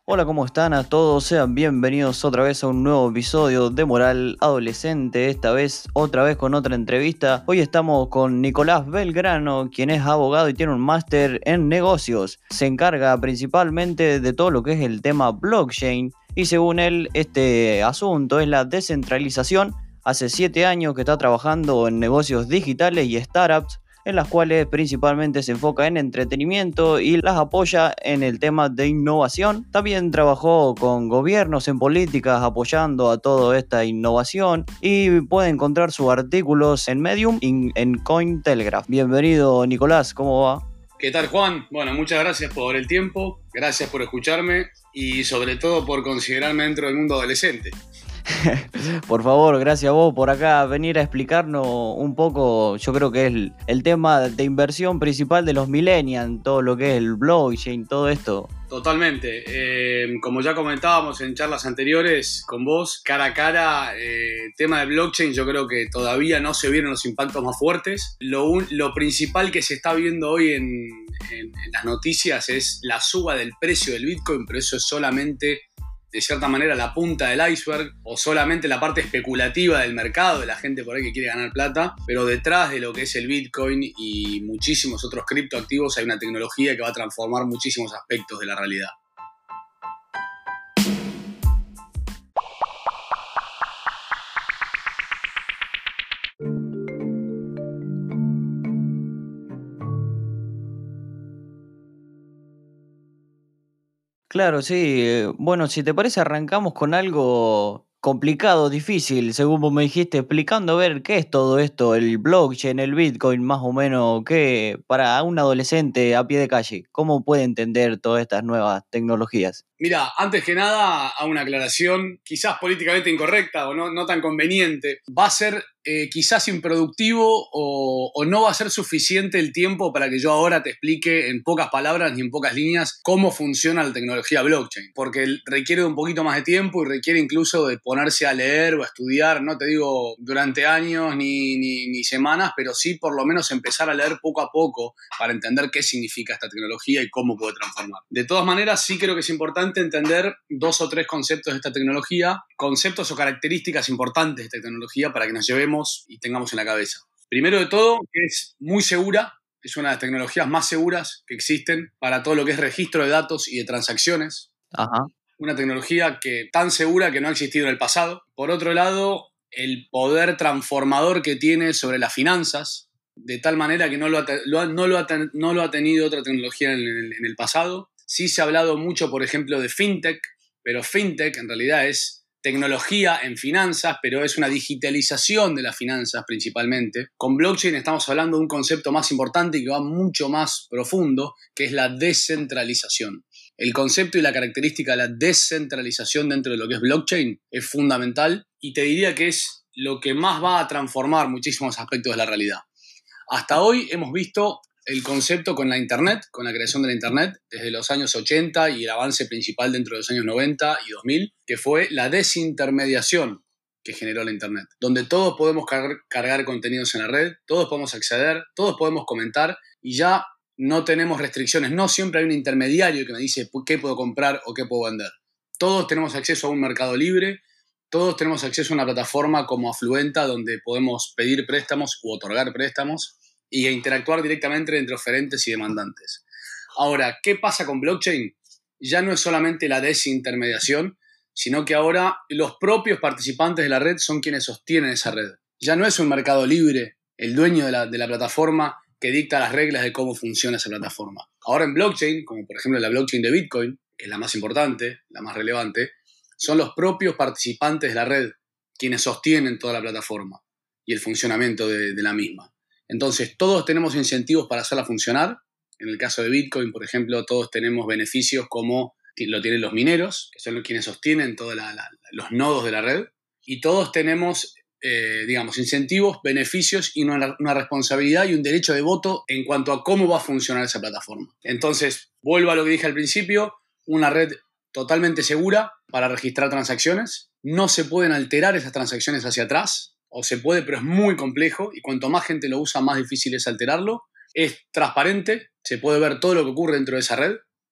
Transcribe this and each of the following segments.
Hola, ¿cómo están a todos? Sean bienvenidos otra vez a un nuevo episodio de Moral Adolescente, esta vez otra vez con otra entrevista. Hoy estamos con Nicolás Belgrano, quien es abogado y tiene un máster en negocios. Se encarga principalmente de todo lo que es el tema blockchain y según él este asunto es la descentralización. Hace 7 años que está trabajando en negocios digitales y startups, en las cuales principalmente se enfoca en entretenimiento y las apoya en el tema de innovación. También trabajó con gobiernos en políticas apoyando a toda esta innovación y puede encontrar sus artículos en Medium y en Cointelegraph. Bienvenido, Nicolás, ¿cómo va? ¿Qué tal, Juan? Bueno, muchas gracias por el tiempo, gracias por escucharme y sobre todo por considerarme dentro del mundo adolescente. Por favor, gracias a vos por acá venir a explicarnos un poco. Yo creo que es el tema de inversión principal de los millennials, todo lo que es el blockchain, todo esto. Totalmente. Como ya comentábamos en charlas anteriores con vos, cara a cara, tema de blockchain, yo creo que todavía no se vieron los impactos más fuertes. Lo principal que se está viendo hoy en las noticias es la suba del precio del Bitcoin, pero eso es solamente, de cierta manera, la punta del iceberg o solamente la parte especulativa del mercado, de la gente por ahí que quiere ganar plata, pero detrás de lo que es el Bitcoin y muchísimos otros criptoactivos hay una tecnología que va a transformar muchísimos aspectos de la realidad. Claro, sí. Bueno, si te parece, arrancamos con algo complicado, difícil, según vos me dijiste, explicando a ver qué es todo esto, el blockchain, el Bitcoin, más o menos, qué para un adolescente a pie de calle, ¿cómo puede entender todas estas nuevas tecnologías? Mira, antes que nada, hago una aclaración, quizás políticamente incorrecta o no tan conveniente. Va a ser quizás improductivo o no va a ser suficiente el tiempo para que yo ahora te explique en pocas palabras ni en pocas líneas cómo funciona la tecnología blockchain, porque requiere de un poquito más de tiempo y requiere incluso de ponerse a leer o a estudiar, no te digo durante años ni semanas, pero sí por lo menos empezar a leer poco a poco para entender qué significa esta tecnología y cómo puede transformar. De todas maneras, sí creo que es importante entender 2 o 3 conceptos de esta tecnología, conceptos o características importantes de esta tecnología para que nos llevemos y tengamos en la cabeza. Primero de todo, es muy segura, es una de las tecnologías más seguras que existen para todo lo que es registro de datos y de transacciones. Ajá. Una tecnología tan segura que no ha existido en el pasado. Por otro lado, el poder transformador que tiene sobre las finanzas, de tal manera que no lo ha tenido otra tecnología en el pasado. Sí se ha hablado mucho, por ejemplo, de fintech, pero fintech en realidad es tecnología en finanzas, pero es una digitalización de las finanzas principalmente. Con blockchain estamos hablando de un concepto más importante y que va mucho más profundo, que es la descentralización. El concepto y la característica de la descentralización dentro de lo que es blockchain es fundamental y te diría que es lo que más va a transformar muchísimos aspectos de la realidad. Hasta hoy hemos visto el concepto con la Internet, con la creación de la Internet, desde los años 80 y el avance principal dentro de los años 90 y 2000, que fue la desintermediación que generó la Internet, donde todos podemos cargar contenidos en la red, todos podemos acceder, todos podemos comentar y ya no tenemos restricciones. No siempre hay un intermediario que me dice qué puedo comprar o qué puedo vender. Todos tenemos acceso a un mercado libre, todos tenemos acceso a una plataforma como Afluenta donde podemos pedir préstamos u otorgar préstamos y interactuar directamente entre oferentes y demandantes. Ahora, ¿qué pasa con blockchain? Ya no es solamente la desintermediación, sino que ahora los propios participantes de la red son quienes sostienen esa red. Ya no es un mercado libre, el dueño de la plataforma que dicta las reglas de cómo funciona esa plataforma. Ahora en blockchain, como por ejemplo la blockchain de Bitcoin, que es la más importante, la más relevante, son los propios participantes de la red quienes sostienen toda la plataforma y el funcionamiento de la misma. Entonces, todos tenemos incentivos para hacerla funcionar. En el caso de Bitcoin, por ejemplo, todos tenemos beneficios como lo tienen los mineros, que son quienes sostienen todos los nodos de la red. Y todos tenemos, incentivos, beneficios y una responsabilidad y un derecho de voto en cuanto a cómo va a funcionar esa plataforma. Entonces, vuelvo a lo que dije al principio, una red totalmente segura para registrar transacciones. No se pueden alterar esas transacciones hacia atrás. O se puede, pero es muy complejo y cuanto más gente lo usa, más difícil es alterarlo. Es transparente, se puede ver todo lo que ocurre dentro de esa red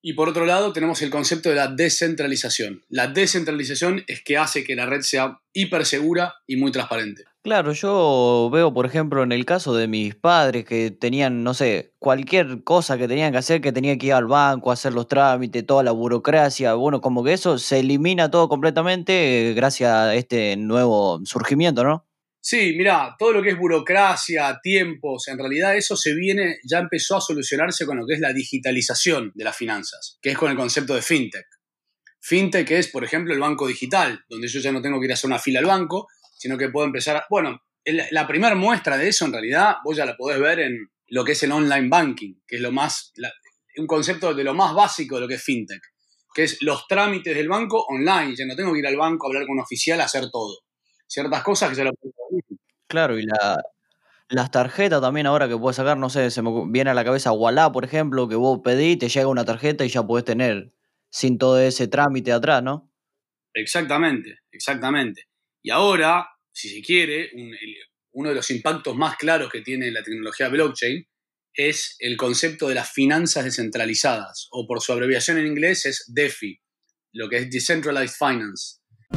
Y por otro lado tenemos el concepto de la descentralización. La descentralización es que hace que la red sea hiper segura y muy transparente. Claro, yo veo, por ejemplo, en el caso de mis padres que tenían, no sé, cualquier cosa que tenían que hacer, que tenía que ir al banco, hacer los trámites, toda la burocracia, bueno, como que eso se elimina todo completamente gracias a este nuevo surgimiento, ¿no? Sí, mirá, todo lo que es burocracia, tiempos, en realidad eso ya empezó a solucionarse con lo que es la digitalización de las finanzas, que es con el concepto de fintech. Fintech es, por ejemplo, el banco digital, donde yo ya no tengo que ir a hacer una fila al banco, sino que puedo empezar Bueno, la primera muestra de eso, en realidad, vos ya la podés ver en lo que es el online banking, que es un concepto de lo más básico de lo que es fintech, que es los trámites del banco online. Ya no tengo que ir al banco a hablar con un oficial a hacer todo. Ciertas cosas que ya lo puedo hacer. Claro, y las tarjetas también ahora que puedes sacar, no sé, se me viene a la cabeza Ualá, por ejemplo, que vos pedís, te llega una tarjeta y ya podés tener sin todo ese trámite atrás, ¿no? Exactamente, exactamente. Y ahora, si se quiere, uno de los impactos más claros que tiene la tecnología blockchain es el concepto de las finanzas descentralizadas, o por su abreviación en inglés es DeFi, lo que es Decentralized Finance.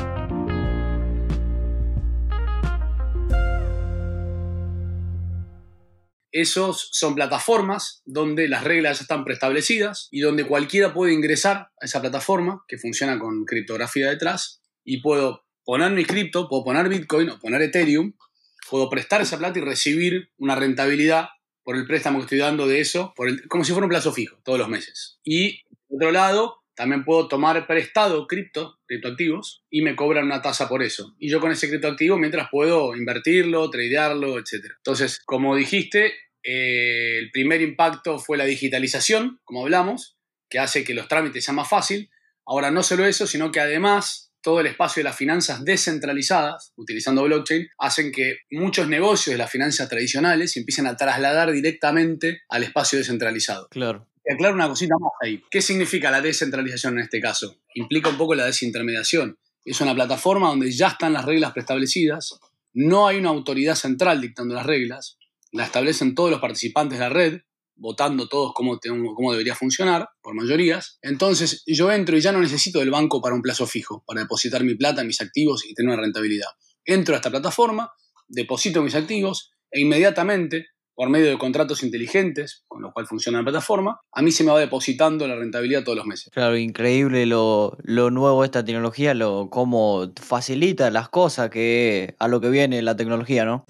Esos son plataformas donde las reglas ya están preestablecidas y donde cualquiera puede ingresar a esa plataforma que funciona con criptografía detrás y puedo poner mi cripto, puedo poner Bitcoin o poner Ethereum, puedo prestar esa plata y recibir una rentabilidad por el préstamo que estoy dando de eso, como si fuera un plazo fijo, todos los meses. Y, por otro lado, también puedo tomar prestado criptoactivos, y me cobran una tasa por eso. Y yo con ese criptoactivo, mientras puedo invertirlo, tradearlo, etc. Entonces, como dijiste, el primer impacto fue la digitalización, como hablamos, que hace que los trámites sean más fácil. Ahora, no solo eso, sino que además todo el espacio de las finanzas descentralizadas, utilizando blockchain, hacen que muchos negocios de las finanzas tradicionales se empiecen a trasladar directamente al espacio descentralizado. Claro. Te aclaro una cosita más ahí. ¿Qué significa la descentralización en este caso? Implica un poco la desintermediación. Es una plataforma donde ya están las reglas preestablecidas, no hay una autoridad central dictando las reglas, la establecen todos los participantes de la red, votando todos cómo debería funcionar, por mayorías. Entonces yo entro y ya no necesito del banco para un plazo fijo, para depositar mi plata, mis activos y tener una rentabilidad. Entro a esta plataforma, deposito mis activos e inmediatamente, por medio de contratos inteligentes, con lo cual funciona la plataforma, a mí se me va depositando la rentabilidad todos los meses. Claro, increíble lo nuevo de esta tecnología, cómo facilita las cosas que a lo que viene la tecnología, ¿no?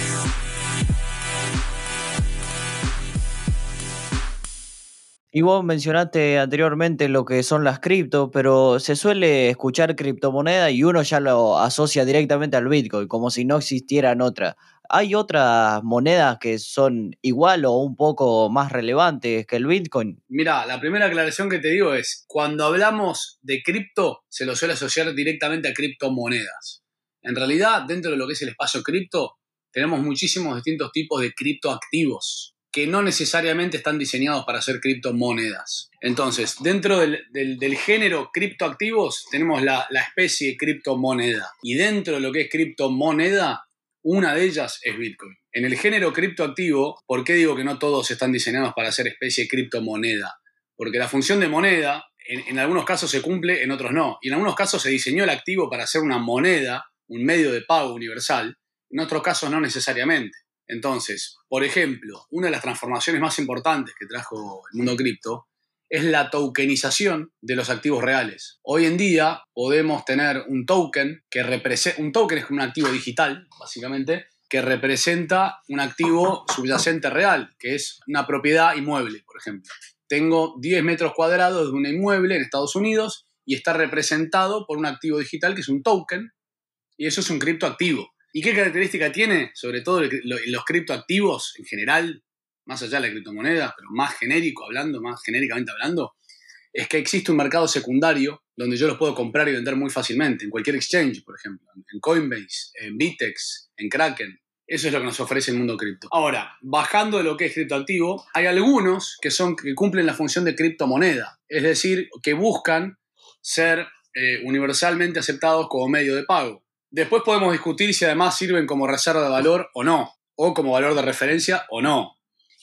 Y vos mencionaste anteriormente lo que son las cripto, pero se suele escuchar criptomoneda y uno ya lo asocia directamente al Bitcoin, como si no existieran otras. ¿Hay otras monedas que son igual o un poco más relevantes que el Bitcoin? Mira, la primera aclaración que te digo es, cuando hablamos de cripto, se lo suele asociar directamente a criptomonedas. En realidad, dentro de lo que es el espacio cripto, tenemos muchísimos distintos tipos de criptoactivos que no necesariamente están diseñados para ser criptomonedas. Entonces, dentro del género criptoactivos, tenemos la especie criptomoneda. Y dentro de lo que es criptomoneda, una de ellas es Bitcoin. En el género criptoactivo, ¿por qué digo que no todos están diseñados para ser especie de criptomoneda? Porque la función de moneda, en algunos casos se cumple, en otros no. Y en algunos casos se diseñó el activo para ser una moneda, un medio de pago universal. En otros casos no necesariamente. Entonces, por ejemplo, una de las transformaciones más importantes que trajo el mundo cripto es la tokenización de los activos reales. Hoy en día podemos tener un token un token es como un activo digital, básicamente, que representa un activo subyacente real, que es una propiedad inmueble, por ejemplo. Tengo 10 metros cuadrados de un inmueble en Estados Unidos y está representado por un activo digital que es un token, y eso es un criptoactivo. ¿Y qué característica tiene? Sobre todo los criptoactivos en general, más allá de la criptomoneda, pero más genéricamente hablando, es que existe un mercado secundario donde yo los puedo comprar y vender muy fácilmente, en cualquier exchange, por ejemplo, en Coinbase, en Bitex, en Kraken. Eso es lo que nos ofrece el mundo cripto. Ahora, bajando de lo que es criptoactivo, hay algunos que cumplen la función de criptomoneda, es decir, que buscan ser universalmente aceptados como medio de pago. Después podemos discutir si además sirven como reserva de valor o no, o como valor de referencia o no.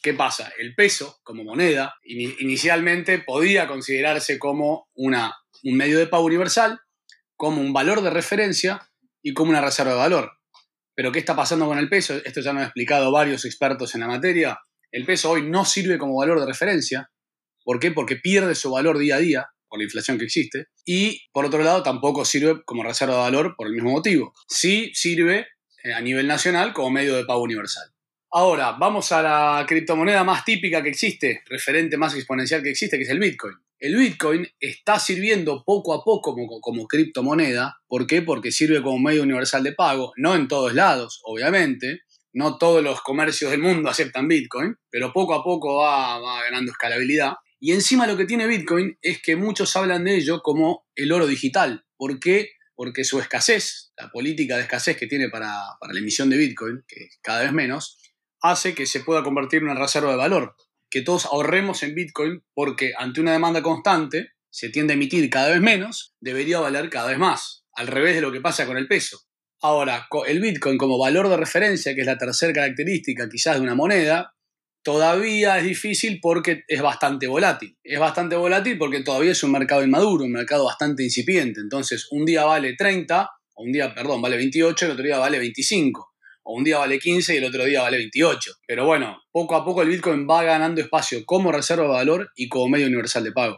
¿Qué pasa? El peso como moneda inicialmente podía considerarse como un medio de pago universal, como un valor de referencia y como una reserva de valor. Pero ¿qué está pasando con el peso? Esto ya me han explicado varios expertos en la materia. El peso hoy no sirve como valor de referencia. ¿Por qué? Porque pierde su valor día a día por la inflación que existe. Y, por otro lado, tampoco sirve como reserva de valor por el mismo motivo. Sí sirve a nivel nacional como medio de pago universal. Ahora, vamos a la criptomoneda más típica que existe, referente más exponencial que existe, que es el Bitcoin. El Bitcoin está sirviendo poco a poco como criptomoneda. ¿Por qué? Porque sirve como medio universal de pago, no en todos lados, obviamente. No todos los comercios del mundo aceptan Bitcoin, pero poco a poco va ganando escalabilidad. Y encima lo que tiene Bitcoin es que muchos hablan de ello como el oro digital. ¿Por qué? Porque su escasez, la política de escasez que tiene para la emisión de Bitcoin, que es cada vez menos, hace que se pueda convertir en una reserva de valor. Que todos ahorremos en Bitcoin porque ante una demanda constante se tiende a emitir cada vez menos, debería valer cada vez más, al revés de lo que pasa con el peso. Ahora, el Bitcoin como valor de referencia, que es la tercera característica quizás de una moneda, todavía es difícil porque es bastante volátil. Es bastante volátil porque todavía es un mercado inmaduro, un mercado bastante incipiente. Entonces, un día vale 30, o un día, perdón, vale 28, el otro día vale 25. O un día vale 15 y el otro día vale 28. Pero bueno, poco a poco el Bitcoin va ganando espacio como reserva de valor y como medio universal de pago.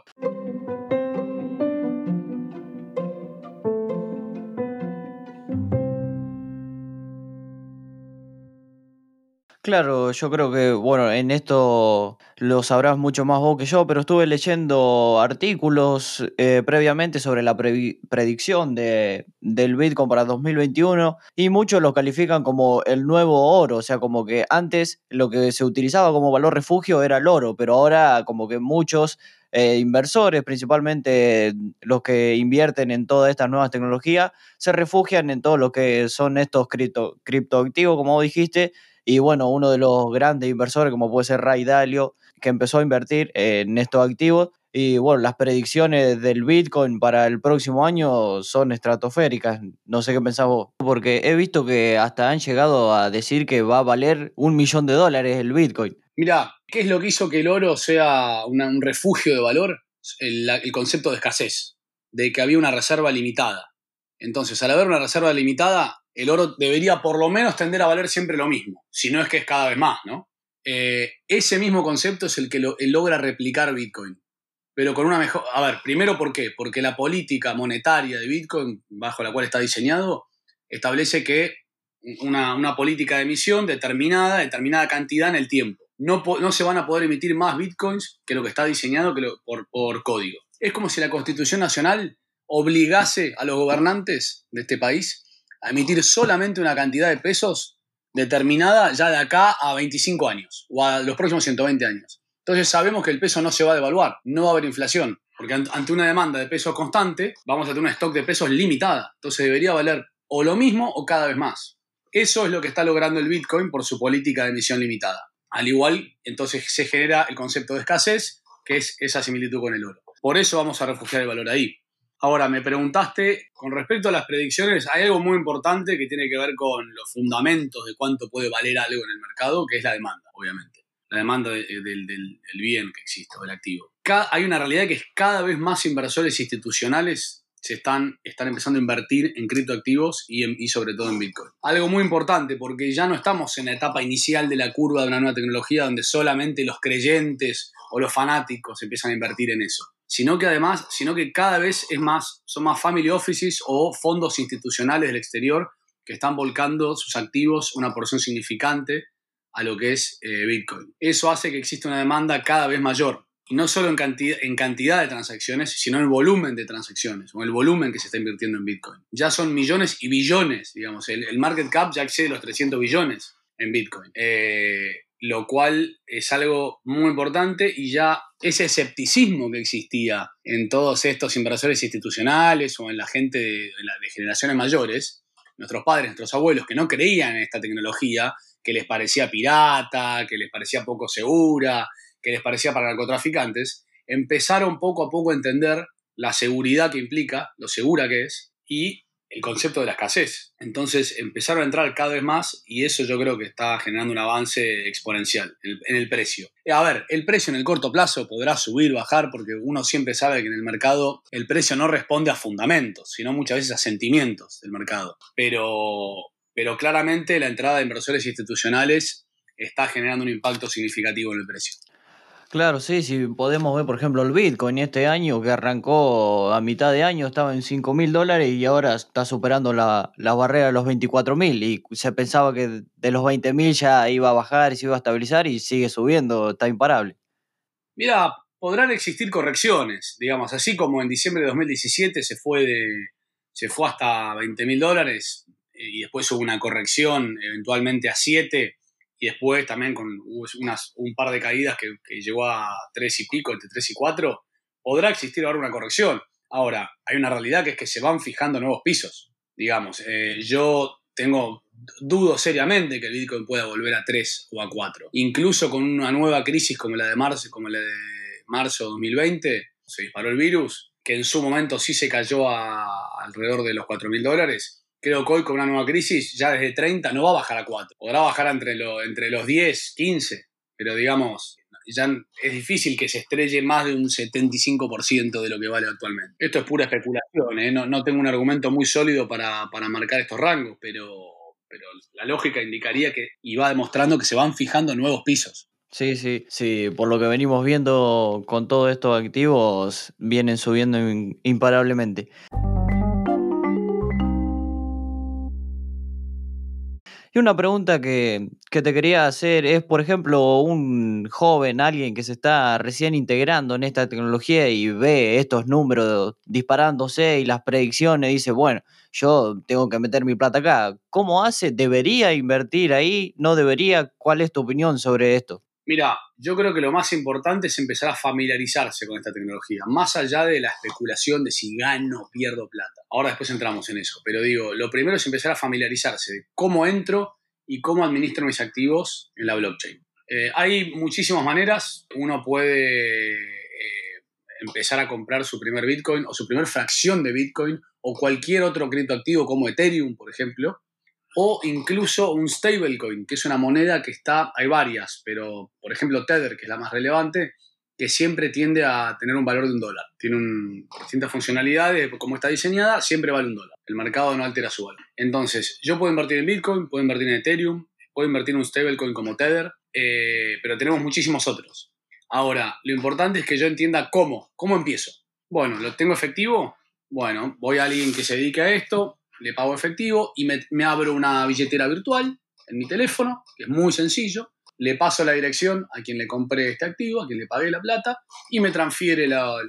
Claro, yo creo que, bueno, en esto lo sabrás mucho más vos que yo, pero estuve leyendo artículos previamente sobre la predicción del Bitcoin para 2021 y muchos lo califican como el nuevo oro, o sea, como que antes lo que se utilizaba como valor refugio era el oro, pero ahora como que muchos inversores, principalmente los que invierten en todas estas nuevas tecnologías, se refugian en todo lo que son estos criptoactivos, como vos dijiste. Y bueno, uno de los grandes inversores, como puede ser Ray Dalio, que empezó a invertir en estos activos. Y bueno, las predicciones del Bitcoin para el próximo año son estratosféricas. No sé qué pensás vos. Porque he visto que hasta han llegado a decir que va a valer $1 millón el Bitcoin. Mirá, ¿qué es lo que hizo que el oro sea un refugio de valor? El concepto de escasez, de que había una reserva limitada. Entonces, al haber una reserva limitada, el oro debería por lo menos tender a valer siempre lo mismo, si no es que es cada vez más, ¿no? Ese mismo concepto es el que logra replicar Bitcoin, pero con una mejor... A ver, primero, ¿por qué? Porque la política monetaria de Bitcoin, bajo la cual está diseñado, establece que una política de emisión determinada cantidad en el tiempo. No se van a poder emitir más Bitcoins que lo que está diseñado por código. Es como si la Constitución Nacional obligase a los gobernantes de este país a emitir solamente una cantidad de pesos determinada ya de acá a 25 años o a los próximos 120 años. Entonces sabemos que el peso no se va a devaluar, no va a haber inflación, porque ante una demanda de pesos constante vamos a tener un stock de pesos limitada. Entonces debería valer o lo mismo o cada vez más. Eso es lo que está logrando el Bitcoin por su política de emisión limitada. Al igual, entonces se genera el concepto de escasez, que es esa similitud con el oro. Por eso vamos a refugiar el valor ahí. Ahora, me preguntaste, con respecto a las predicciones, hay algo muy importante que tiene que ver con los fundamentos de cuánto puede valer algo en el mercado, que es la demanda, obviamente. La demanda del bien que existe, o del activo. Hay una realidad que es cada vez más inversores institucionales están empezando a invertir en criptoactivos y sobre todo en Bitcoin. Algo muy importante, porque ya no estamos en la etapa inicial de la curva de una nueva tecnología donde solamente los creyentes o los fanáticos empiezan a invertir en eso. Sino que cada vez son más family offices o fondos institucionales del exterior que están volcando sus activos una porción significante a lo que es Bitcoin. Eso hace que exista una demanda cada vez mayor. Y no solo en cantidad de transacciones, sino en el volumen de transacciones, o el volumen que se está invirtiendo en Bitcoin. Ya son millones y billones, digamos. El market cap ya excede los 300 billones en Bitcoin. Lo cual es algo muy importante, y ya ese escepticismo que existía en todos estos inversores institucionales o en la gente de generaciones mayores, nuestros padres, nuestros abuelos, que no creían en esta tecnología, que les parecía pirata, que les parecía poco segura, que les parecía para narcotraficantes, empezaron poco a poco a entender la seguridad que implica, lo segura que es, y el concepto de la escasez. Entonces empezaron a entrar cada vez más y eso yo creo que está generando un avance exponencial en el precio. A ver, el precio en el corto plazo podrá subir, bajar, porque uno siempre sabe que en el mercado el precio no responde a fundamentos, sino muchas veces a sentimientos del mercado. Pero claramente la entrada de inversores institucionales está generando un impacto significativo en el precio. Claro, sí, si podemos ver, por ejemplo, el Bitcoin este año que arrancó a mitad de año estaba en $5.000 y ahora está superando la barrera de los 24.000 y se pensaba que de los 20.000 ya iba a bajar y se iba a estabilizar y sigue subiendo, está imparable. Mira, podrán existir correcciones, digamos, así como en diciembre de 2017 se fue hasta $20.000 y después hubo una corrección eventualmente a 7 y después también hubo un par de caídas que llegó a 3 y pico, entre 3 y 4, podrá existir ahora una corrección. Ahora, hay una realidad que es que se van fijando nuevos pisos, digamos. Yo dudo seriamente que el Bitcoin pueda volver a 3 o a 4. Incluso con una nueva crisis como la de marzo 2020, se disparó el virus, que en su momento sí se cayó a alrededor de los $4.000. Creo que hoy con una nueva crisis, ya desde 30 no va a bajar a 4. Podrá bajar entre los 10, 15, pero digamos, ya es difícil que se estrelle más de un 75% de lo que vale actualmente. Esto es pura especulación, ¿eh? No tengo un argumento muy sólido para marcar estos rangos, pero la lógica indicaría que, y va demostrando que se van fijando nuevos pisos. Sí, sí, sí, por lo que venimos viendo con todos estos activos, vienen subiendo imparablemente. Y una pregunta que te quería hacer es, por ejemplo, un joven, alguien que se está recién integrando en esta tecnología y ve estos números disparándose y las predicciones, dice, bueno, yo tengo que meter mi plata acá. ¿Cómo hace? ¿Debería invertir ahí? ¿No debería? ¿Cuál es tu opinión sobre esto? Mira, yo creo que lo más importante es empezar a familiarizarse con esta tecnología, más allá de la especulación de si gano o pierdo plata. Ahora después entramos en eso, pero digo, lo primero es empezar a familiarizarse de cómo entro y cómo administro mis activos en la blockchain. Hay muchísimas maneras. Uno puede empezar a comprar su primer Bitcoin o su primer fracción de Bitcoin o cualquier otro criptoactivo como Ethereum, por ejemplo, o incluso un stablecoin, que es una moneda que hay varias, pero por ejemplo Tether, que es la más relevante, que siempre tiende a tener un valor de $1. Tiene distintas funcionalidades, como está diseñada, siempre vale $1. El mercado no altera su valor. Entonces, yo puedo invertir en Bitcoin, puedo invertir en Ethereum, puedo invertir en un stablecoin como Tether, pero tenemos muchísimos otros. Ahora, lo importante es que yo entienda cómo empiezo. Bueno, ¿lo tengo efectivo? Bueno, voy a alguien que se dedique a esto, le pago efectivo y me abro una billetera virtual en mi teléfono, que es muy sencillo. Le paso la dirección a quien le compré este activo, a quien le pagué la plata, y me transfiere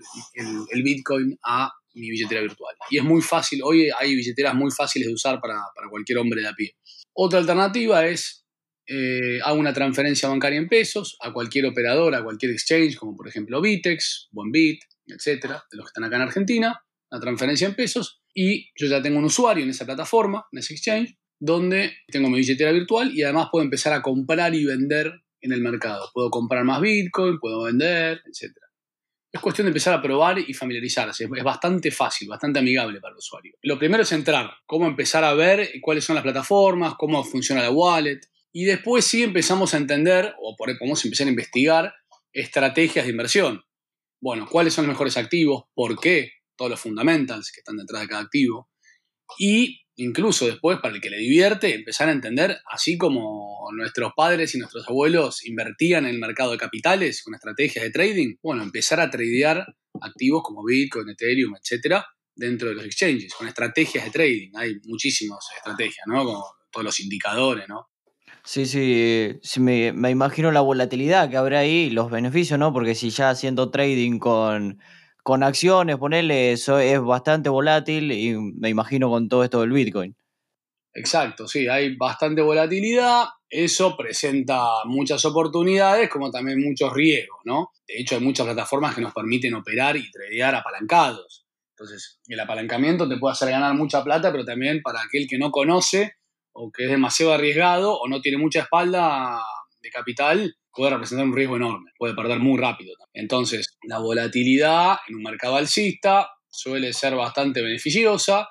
el Bitcoin a mi billetera virtual. Y es muy fácil, hoy hay billeteras muy fáciles de usar para cualquier hombre de a pie. Otra alternativa es, hago una transferencia bancaria en pesos a cualquier operador, a cualquier exchange, como por ejemplo Bitex, Buenbit, etcétera, de los que están acá en Argentina, una transferencia en pesos, y yo ya tengo un usuario en esa plataforma, en ese exchange, donde tengo mi billetera virtual y además puedo empezar a comprar y vender en el mercado. Puedo comprar más Bitcoin, puedo vender, etc. Es cuestión de empezar a probar y familiarizarse. Es bastante fácil, bastante amigable para el usuario. Lo primero es entrar, cómo empezar a ver cuáles son las plataformas, cómo funciona la wallet. Y después sí empezamos a entender, o podemos empezar a investigar, estrategias de inversión. Bueno, ¿cuáles son los mejores activos? ¿Por qué? Todos los fundamentals que están detrás de cada activo. Y incluso después, para el que le divierte, empezar a entender, así como nuestros padres y nuestros abuelos invertían en el mercado de capitales con estrategias de trading, bueno, empezar a tradear activos como Bitcoin, Ethereum, etcétera, dentro de los exchanges, con estrategias de trading. Hay muchísimas estrategias, ¿no? Como todos los indicadores, ¿no? Sí, sí, sí, me imagino la volatilidad que habrá ahí, los beneficios, ¿no? Porque si ya haciendo trading con acciones, ponerle eso es bastante volátil y me imagino con todo esto del Bitcoin. Exacto, sí, hay bastante volatilidad, eso presenta muchas oportunidades como también muchos riesgos, ¿no? De hecho, hay muchas plataformas que nos permiten operar y tradear apalancados. Entonces, el apalancamiento te puede hacer ganar mucha plata, pero también para aquel que no conoce o que es demasiado arriesgado o no tiene mucha espalda de capital, puede representar un riesgo enorme, puede perder muy rápido. Entonces, la volatilidad en un mercado alcista suele ser bastante beneficiosa,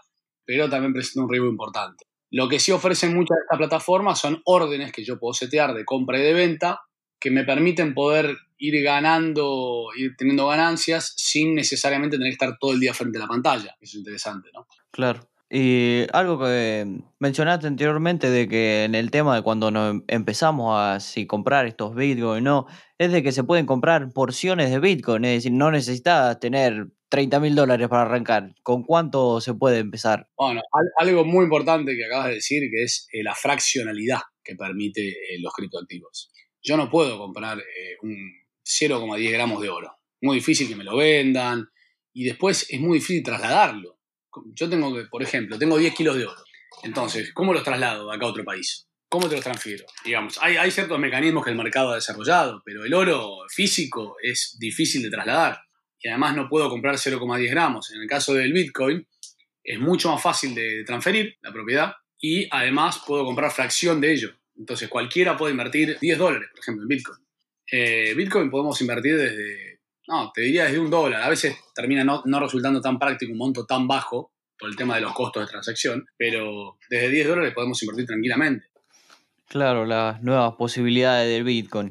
pero también presenta un riesgo importante. Lo que sí ofrecen muchas de estas plataformas son órdenes que yo puedo setear de compra y de venta que me permiten poder ir ganando, ir teniendo ganancias sin necesariamente tener que estar todo el día frente a la pantalla. Eso es interesante, ¿no? Claro. Y algo que mencionaste anteriormente de que en el tema de cuando nos empezamos a si comprar estos Bitcoin o no, es de que se pueden comprar porciones de Bitcoin, es decir, no necesitas tener $30.000 para arrancar. ¿Con cuánto se puede empezar? Bueno, algo muy importante que acabas de decir, que es la fraccionalidad que permite los criptoactivos. Yo no puedo comprar un 0,10 gramos de oro. Muy difícil que me lo vendan y después es muy difícil trasladarlo. Yo tengo que, por ejemplo, tengo 10 kilos de oro. Entonces, ¿cómo los traslado de acá a otro país? ¿Cómo te los transfiero? Digamos, hay ciertos mecanismos que el mercado ha desarrollado, pero el oro físico es difícil de trasladar. Y además no puedo comprar 0,10 gramos. En el caso del Bitcoin, es mucho más fácil de transferir la propiedad y además puedo comprar fracción de ello. Entonces cualquiera puede invertir $10, por ejemplo, en Bitcoin. Bitcoin podemos invertir desde, no, te diría desde $1. A veces termina no resultando tan práctico un monto tan bajo por el tema de los costos de transacción, pero desde $10 podemos invertir tranquilamente. Claro, las nuevas posibilidades del Bitcoin.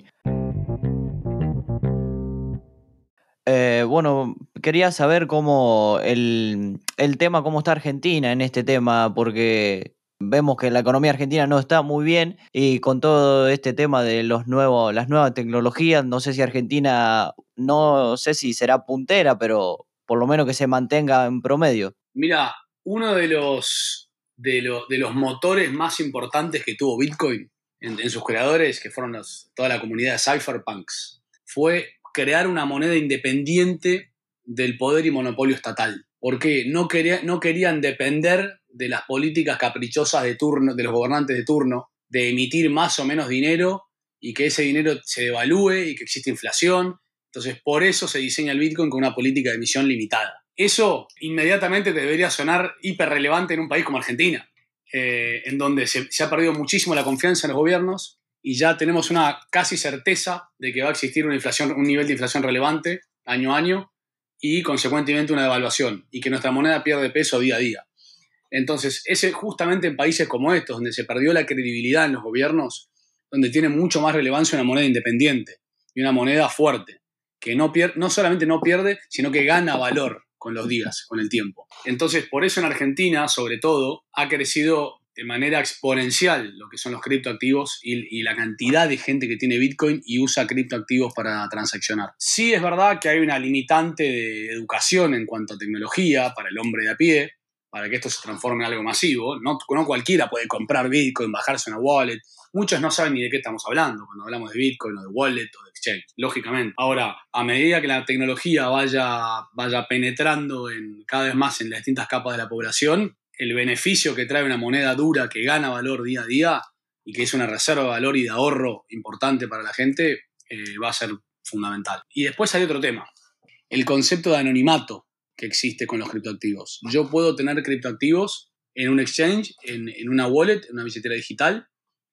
Bueno, quería saber cómo el tema, cómo está Argentina en este tema, porque vemos que la economía argentina no está muy bien y con todo este tema de las nuevas tecnologías, no sé si Argentina, no sé si será puntera, pero por lo menos que se mantenga en promedio. Mira, uno de los motores más importantes que tuvo Bitcoin en sus creadores, que fueron toda la comunidad de cypherpunks, fue crear una moneda independiente del poder y monopolio estatal. Porque no querían depender de las políticas caprichosas de turno, de los gobernantes de turno, de emitir más o menos dinero y que ese dinero se devalúe y que existe inflación. Entonces, por eso se diseña el Bitcoin con una política de emisión limitada. Eso inmediatamente te debería sonar hiper relevante en un país como Argentina, en donde se ha perdido muchísimo la confianza en los gobiernos y ya tenemos una casi certeza de que va a existir una inflación, un nivel de inflación relevante año a año y consecuentemente una devaluación y que nuestra moneda pierde peso día a día. Entonces, es justamente en países como estos, donde se perdió la credibilidad en los gobiernos, donde tiene mucho más relevancia una moneda independiente y una moneda fuerte, que no solamente no pierde, sino que gana valor con los días, con el tiempo. Entonces, por eso en Argentina, sobre todo, ha crecido de manera exponencial lo que son los criptoactivos y la cantidad de gente que tiene Bitcoin y usa criptoactivos para transaccionar. Sí es verdad que hay una limitante de educación en cuanto a tecnología para el hombre de a pie, para que esto se transforme en algo masivo. No cualquiera puede comprar Bitcoin, bajarse una wallet. Muchos no saben ni de qué estamos hablando cuando hablamos de Bitcoin o de wallet o de exchange, lógicamente. Ahora, a medida que la tecnología vaya penetrando cada vez más en las distintas capas de la población, el beneficio que trae una moneda dura que gana valor día a día y que es una reserva de valor y de ahorro importante para la gente, va a ser fundamental. Y después hay otro tema, el concepto de anonimato que existe con los criptoactivos. Yo puedo tener criptoactivos en un exchange, en una wallet, en una billetera digital,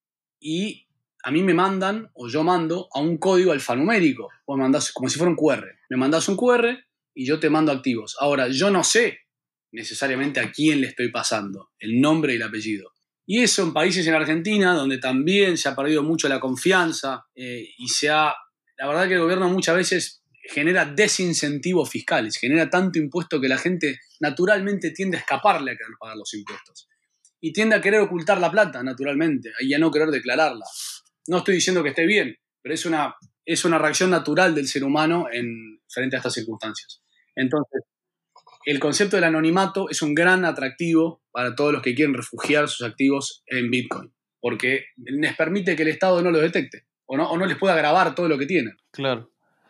y a mí me mandan, o yo mando, a un código alfanumérico. Vos me mandás como si fuera un QR. Me mandás un QR y yo te mando activos. Ahora, yo no sé necesariamente a quién le estoy pasando, el nombre y el apellido. Y eso en países en Argentina, donde también se ha perdido mucho la confianza la verdad que el gobierno muchas veces genera desincentivos fiscales, genera tanto impuesto que la gente naturalmente tiende a escaparle a querer pagar los impuestos. Y tiende a querer ocultar la plata, naturalmente, y a no querer declararla. No estoy diciendo que esté bien, pero es una reacción natural del ser humano frente a estas circunstancias. Entonces, el concepto del anonimato es un gran atractivo para todos los que quieren refugiar sus activos en Bitcoin, porque les permite que el Estado no los detecte o no les pueda grabar todo lo que tienen. Claro.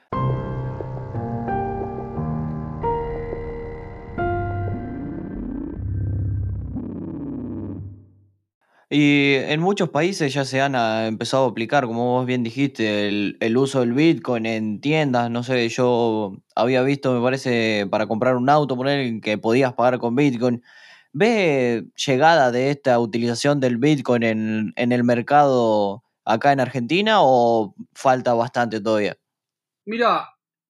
Y en muchos países ya se han empezado a aplicar, como vos bien dijiste, el uso del Bitcoin en tiendas. No sé, yo había visto, me parece, para comprar un auto, poner que podías pagar con Bitcoin. ¿Ve llegada de esta utilización del Bitcoin en el mercado acá en Argentina o falta bastante todavía? Mira,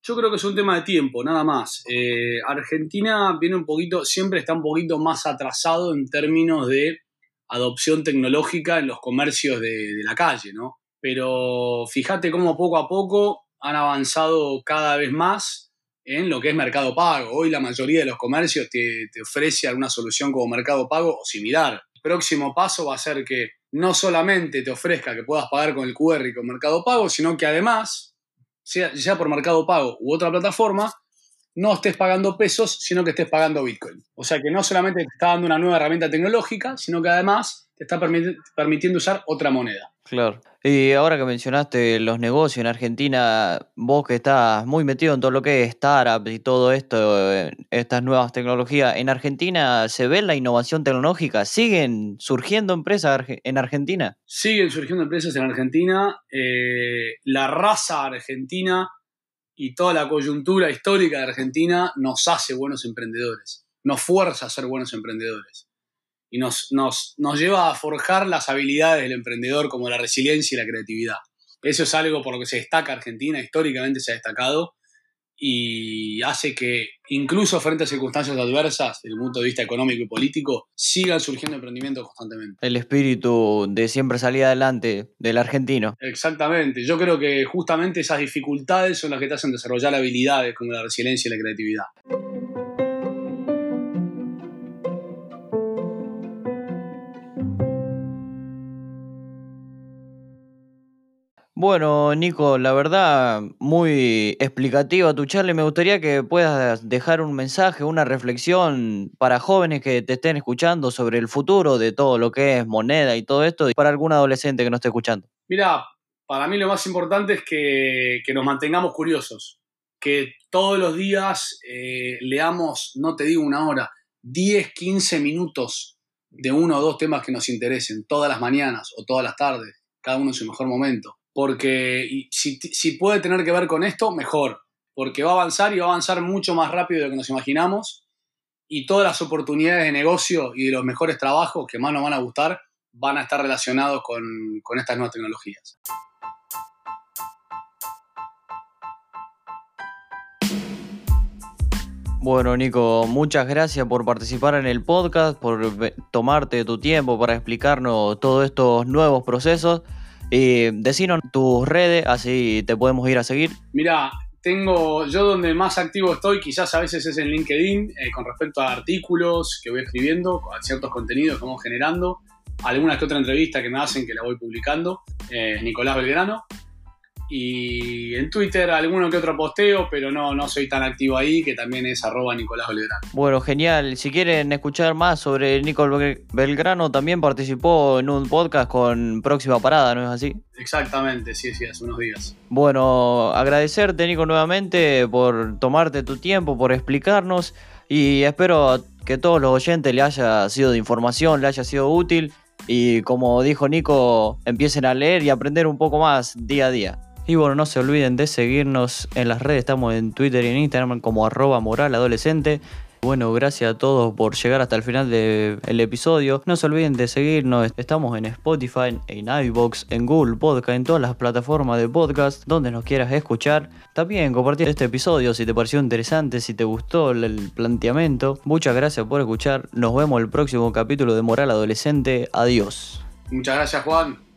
Yo creo que es un tema de tiempo, nada más. Argentina siempre está un poquito más atrasado en términos de adopción tecnológica en los comercios de la calle, ¿no? Pero fíjate cómo poco a poco han avanzado cada vez más en lo que es Mercado Pago. Hoy la mayoría de los comercios te ofrece alguna solución como Mercado Pago o similar. El próximo paso va a ser que no solamente te ofrezca que puedas pagar con el QR y con Mercado Pago, sino que además, sea por Mercado Pago u otra plataforma, no estés pagando pesos, sino que estés pagando Bitcoin. O sea que no solamente te está dando una nueva herramienta tecnológica, sino que además te está permitiendo usar otra moneda. Claro. Y ahora que mencionaste los negocios en Argentina, vos que estás muy metido en todo lo que es startups y todo esto, estas nuevas tecnologías, ¿en Argentina se ve la innovación tecnológica? ¿Siguen surgiendo empresas en Argentina? Siguen surgiendo empresas en Argentina. La raza argentina y toda la coyuntura histórica de Argentina nos hace buenos emprendedores, nos fuerza a ser buenos emprendedores y nos lleva a forjar las habilidades del emprendedor como la resiliencia y la creatividad. Eso es algo por lo que se destaca Argentina, históricamente se ha destacado y hace que incluso frente a circunstancias adversas desde el punto de vista económico y político sigan surgiendo emprendimientos constantemente. El espíritu de siempre salir adelante del argentino. Exactamente, yo creo que justamente esas dificultades son las que te hacen desarrollar habilidades como la resiliencia y la creatividad. Bueno, Nico, la verdad, muy explicativa tu charla y me gustaría que puedas dejar un mensaje, una reflexión para jóvenes que te estén escuchando sobre el futuro de todo lo que es moneda y todo esto, y para algún adolescente que no esté escuchando. Mirá, para mí lo más importante es que nos mantengamos curiosos, que todos los días leamos, no te digo una hora, 10, 15 minutos de uno o dos temas que nos interesen, todas las mañanas o todas las tardes, cada uno en su mejor momento. Porque si puede tener que ver con esto, mejor, porque va a avanzar y va a avanzar mucho más rápido de lo que nos imaginamos y todas las oportunidades de negocio y de los mejores trabajos que más nos van a gustar van a estar relacionados con estas nuevas tecnologías. Bueno, Nico, muchas gracias por participar en el podcast, por tomarte tu tiempo para explicarnos todos estos nuevos procesos. Decinos tus redes, así te podemos ir a seguir. Mirá, yo donde más activo estoy, quizás a veces es en LinkedIn, con respecto a artículos que voy escribiendo, a ciertos contenidos que vamos generando, algunas que otra entrevista que me hacen que la voy publicando, Nicolás Belgrano. Y en Twitter alguno que otro posteo, pero no soy tan activo ahí, que también es @Nicolás Belgrano. Bueno, genial. Si quieren escuchar más sobre Nicolás Belgrano, también participó en un podcast con Próxima Parada, ¿no es así? Exactamente, sí, hace unos días. Bueno, agradecerte, Nico, nuevamente por tomarte tu tiempo, por explicarnos, y espero que a todos los oyentes le haya sido de información, le haya sido útil, y como dijo Nico, empiecen a leer y aprender un poco más día a día. Y bueno, no se olviden de seguirnos en las redes, estamos en Twitter y en Instagram como @moraladolescente. Bueno, gracias a todos por llegar hasta el final del episodio. No se olviden de seguirnos, estamos en Spotify, en iVoox, en Google Podcast, en todas las plataformas de podcast, donde nos quieras escuchar. También compartir este episodio si te pareció interesante, si te gustó el planteamiento. Muchas gracias por escuchar, nos vemos en el próximo capítulo de Moral Adolescente. Adiós. Muchas gracias, Juan.